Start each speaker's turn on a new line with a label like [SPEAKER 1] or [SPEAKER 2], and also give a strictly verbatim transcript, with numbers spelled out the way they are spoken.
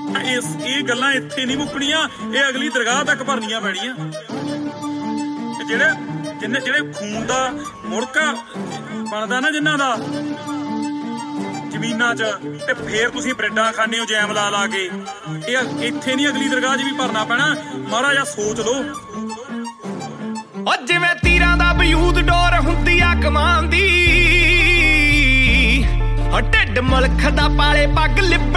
[SPEAKER 1] इस ये गल्लां इत्थे नहीं मुक्कणियां, ये अगली दरगाह तक भरनियां पैणियां। जेह्ड़े जिन्ने जेह्ड़े खून दा मुड़का बनदा ना जिन्हां दा जमीनां च, ते फिर तुसीं ब्रेडां खाने हो जैम ला ला के, ये इत्थे नहीं अगली दरगाह च भी भरना पैना। माड़ा जिहा सोच लो।
[SPEAKER 2] जिवें तीरां दा बयूद डोर हुंदी आ कमान दी, ढिड मुल्ख दा पाले पग लिबड़